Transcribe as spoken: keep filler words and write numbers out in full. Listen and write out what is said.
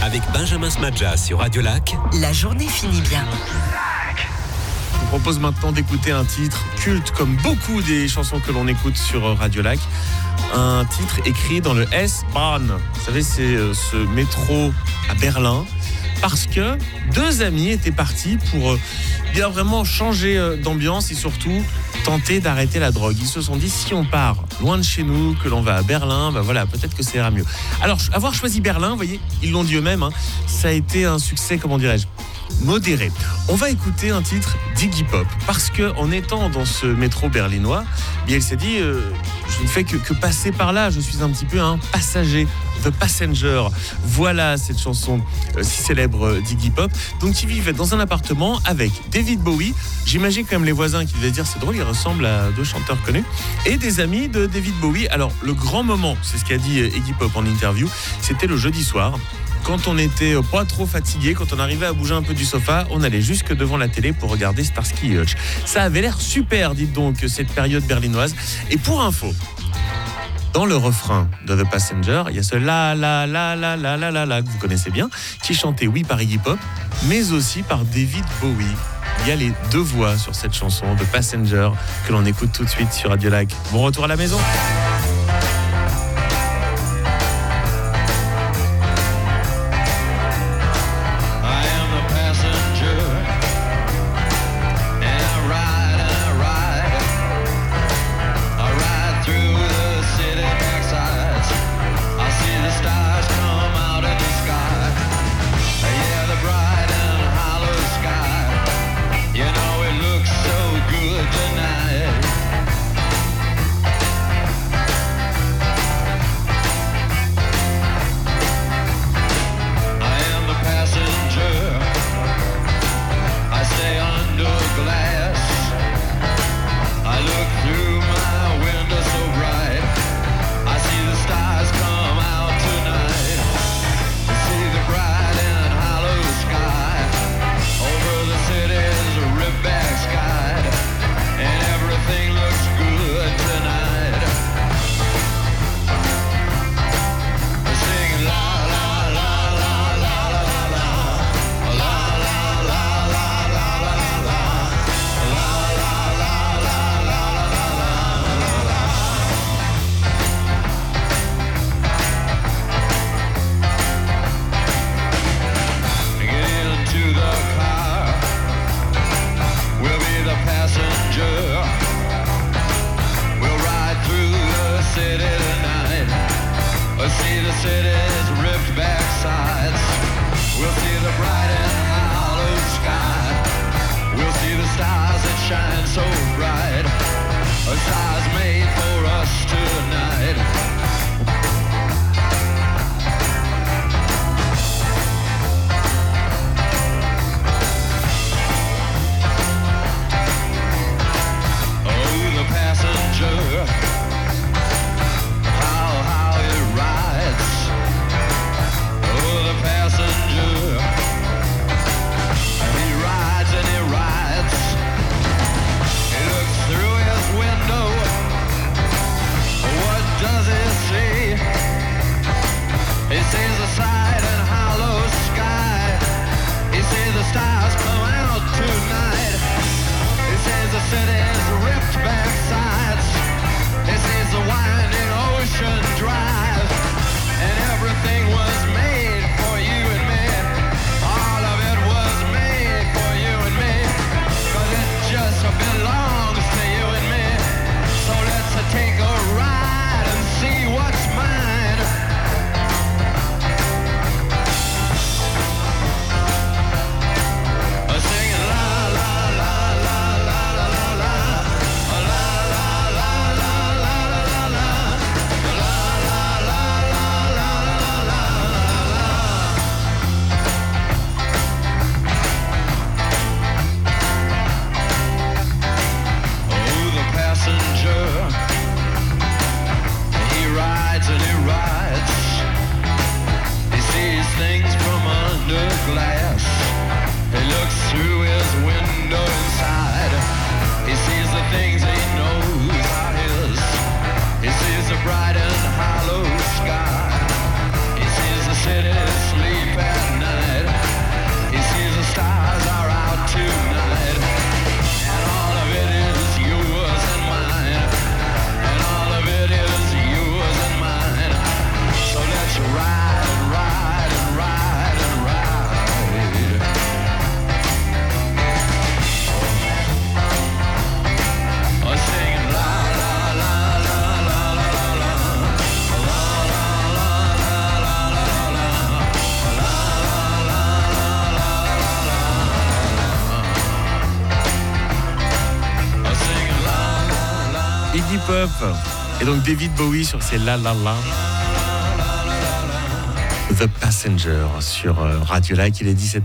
Avec Benjamin Smadja sur Radio Lac. La journée finit bien. Je vous propose maintenant d'écouter un titre culte comme beaucoup des chansons que l'on écoute sur Radio Lac. Un titre écrit dans le S-Bahn. Vous savez, c'est ce métro à Berlin. Parce que deux amis étaient partis pour bien vraiment changer d'ambiance et surtout tenter d'arrêter la drogue. Ils se sont dit, si on part loin de chez nous, que l'on va à Berlin, ben voilà, peut-être que ça ira mieux. Alors, avoir choisi Berlin, vous voyez, ils l'ont dit eux-mêmes, hein, ça a été un succès, comment dirais-je, modéré. On va écouter un titre d'Iggy Pop parce qu'en étant dans ce métro berlinois, bien, il s'est dit euh, je ne fais que, que passer par là, je suis un petit peu un passager, The Passenger. Voilà cette chanson euh, si célèbre d'Iggy Pop. Donc il vivait dans un appartement avec David Bowie. J'imagine quand même les voisins qui devaient dire c'est drôle, il ressemble à deux chanteurs connus, et des amis de David Bowie. Alors le grand moment, c'est ce qu'a dit Iggy Pop en interview, c'était le jeudi soir. Quand on était pas trop fatigué, quand on arrivait à bouger un peu du sofa, on allait jusque devant la télé pour regarder Starsky et Hutch. Ça avait l'air super, dites donc, cette période berlinoise. Et pour info, dans le refrain de The Passenger, il y a ce la la la la la la la la que vous connaissez bien, qui est chanté oui par Iggy Pop, mais aussi par David Bowie. Il y a les deux voix sur cette chanson de Passenger que l'on écoute tout de suite sur Radio Lac. Bon retour à la maison. Iggy Pop. Et donc David Bowie sur ses La La La. The Passenger sur Radio Lac, il est dix-sept heures.